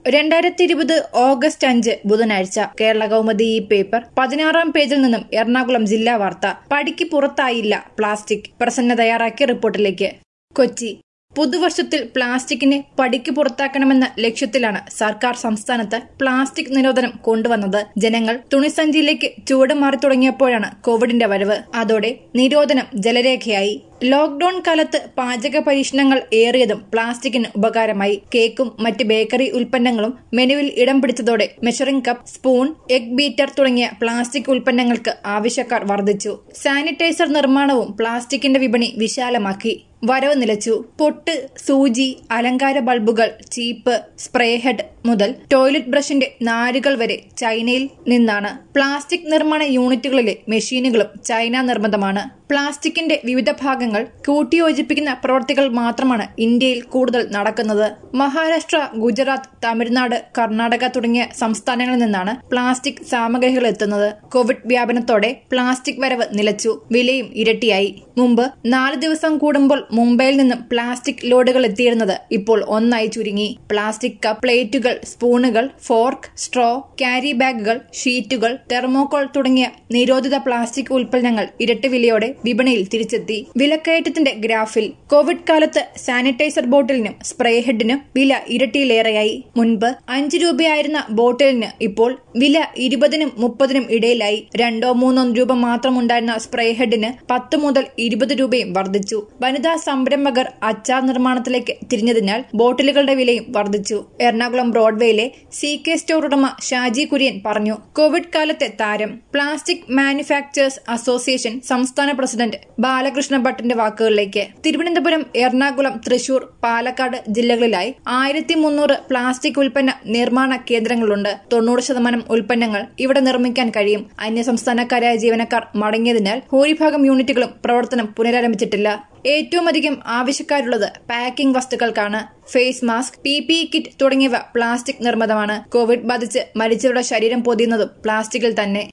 2020 August 5 ബുധനാഴ്ച കേരള കൗമുദി ഈ paper 16-ാം പേജിൽ നിന്നും എറണാകുളം ജില്ലാ വാർത്ത. പടിക്ക് പുറത്തായില്ല പ്ലാസ്റ്റിക്. പ്രസന്ന തയ്യാറാക്കിയ റിപ്പോർട്ടിലേക്ക്. കൊച്ചി. പുതുവർഷത്തിൽ പ്ലാസ്റ്റിക്കിനെ പടിക്ക് പുറത്താക്കണമെന്ന ലക്ഷ്യത്തിലാണ് സർക്കാർ സംസ്ഥാനത്ത് പ്ലാസ്റ്റിക് നിരോധനം കൊണ്ടുവന്നത്. ജനങ്ങൾ തുണിസഞ്ചിയിലേക്ക് ചുവട് മാറി തുടങ്ങിയപ്പോഴാണ് കോവിഡിന്റെ വരവ്. അതോടെ നിരോധനം ജലരേഖയായി. ലോക്ഡൌൺ കാലത്ത് പാചക പരീക്ഷണങ്ങൾ ഏറിയതും പ്ലാസ്റ്റിക്കിന് ഉപകാരമായി. കേക്കും മറ്റ് ബേക്കറി ഉൽപ്പന്നങ്ങളും മെനുവിൽ ഇടം പിടിച്ചതോടെ measuring cup, spoon, egg beater തുടങ്ങിയ പ്ലാസ്റ്റിക് ഉൽപ്പന്നങ്ങൾക്ക് ആവശ്യക്കാർ വർദ്ധിച്ചു. സാനിറ്റൈസർ നിർമ്മാണവും പ്ലാസ്റ്റിക്കിന്റെ വിപണി വിശാലമാക്കി. വരവ് നിലച്ചു. പൊട്ട്, സൂചി, അലങ്കാര ബൾബുകൾ, ചീപ്പ്, സ്പ്രേ ഹെഡ് മുതൽ ടോയ്ലറ്റ് ബ്രഷിന്റെ നാരുകൾ വരെ ചൈനയിൽ നിന്നാണ്. പ്ലാസ്റ്റിക് നിർമ്മാണ യൂണിറ്റുകളിലെ മെഷീനുകളും ചൈന നിർമ്മിതമാണ്. പ്ലാസ്റ്റിക്കിന്റെ വിവിധ ഭാഗങ്ങൾ കൂട്ടിയോജിപ്പിക്കുന്ന പ്രവൃത്തികൾ മാത്രമാണ് ഇന്ത്യയിൽ കൂടുതൽ നടക്കുന്നത്. മഹാരാഷ്ട്ര, ഗുജറാത്ത്, തമിഴ്നാട്, കർണാടക തുടങ്ങിയ സംസ്ഥാനങ്ങളിൽ നിന്നാണ് പ്ലാസ്റ്റിക് സാമഗ്രികൾ എത്തുന്നത്. കോവിഡ് വ്യാപനത്തോടെ പ്ലാസ്റ്റിക് വരവ് നിലച്ചു. വിലയും ഇരട്ടിയായി. മുമ്പ് 4 ദിവസം കൂടുമ്പോൾ മുംബൈയിൽ നിന്നും പ്ലാസ്റ്റിക് ലോഡുകൾ എത്തിയിരുന്നത് ഇപ്പോൾ ഒന്നായി ചുരുങ്ങി. പ്ലാസ്റ്റിക് കപ്പ്, പ്ലേറ്റുകൾ, സ്പൂണുകൾ, ഫോർക്ക്, സ്ട്രോ, ക്യാരി ബാഗുകൾ, ഷീറ്റുകൾ, തെർമോകോൾ തുടങ്ങിയ നിരോധിത പ്ലാസ്റ്റിക് ഉൽപ്പന്നങ്ങൾ ഇരട്ടി വിലയോടെ വിപണിയിൽ തിരിച്ചെത്തി. വിലക്കയറ്റത്തിന്റെ ഗ്രാഫിൽ. കോവിഡ് കാലത്ത് സാനിറ്റൈസർ ബോട്ടിലിനും സ്പ്രേ ഹെഡിനും വില ഇരട്ടിയിലേറെയായി. മുൻപ് 5 രൂപയായിരുന്ന ബോട്ടിലിന് ഇപ്പോൾ വില 20-നും 30-നും ഇടയിലായി. 2-3 രൂപ മാത്രമുണ്ടായിരുന്ന സ്പ്രേ ഹെഡിന് 10 മുതൽ 20 രൂപയും വർദ്ധിച്ചു. വനിതാ സംരംഭകർ അച്ചാർ നിർമ്മാണത്തിലേക്ക് തിരിഞ്ഞതിനാൽ ബോട്ടിലുകളുടെ വിലയും വർദ്ധിച്ചു. എറണാകുളം ബ്രോഡ്വേയിലെ CK സ്റ്റോർ ഉടമ ഷാജി കുര്യൻ പറഞ്ഞു. കോവിഡ് കാലത്തെ താരം. പ്ലാസ്റ്റിക് മാനുഫാക്ചേഴ്സ് അസോസിയേഷൻ സംസ്ഥാന പ്രസിഡന്റ് ബാലകൃഷ്ണ ഭട്ടിന്റെ വാക്കുകളിലേക്ക്. തിരുവനന്തപുരം, എറണാകുളം, തൃശൂർ, പാലക്കാട് ജില്ലകളിലായി 1300 പ്ലാസ്റ്റിക് ഉൽപ്പന്ന നിർമ്മാണ കേന്ദ്രങ്ങളുണ്ട്. 90% ഉൽപ്പന്നങ്ങൾ ഇവിടെ നിർമ്മിക്കാൻ കഴിയും. അന്യസംസ്ഥാനക്കാരായ ജീവനക്കാർ മടങ്ങിയതിനാൽ ഭൂരിഭാഗം യൂണിറ്റുകളും പ്രവർത്തനം പുനരാരംഭിച്ചിട്ടില്ല. ഏറ്റവും അധികം ആവശ്യക്കാരുള്ളത് പാക്കിംഗ് വസ്തുക്കൾക്കാണ്. ഫേസ് മാസ്ക്, PPE കിറ്റ് തുടങ്ങിയവ പ്ലാസ്റ്റിക് നിർമ്മിതമാണ്. കോവിഡ് ബാധിച്ച് മരിച്ചവരുടെ ശരീരം പൊതിയുന്നതും പ്ലാസ്റ്റിക്കിൽ തന്നെ.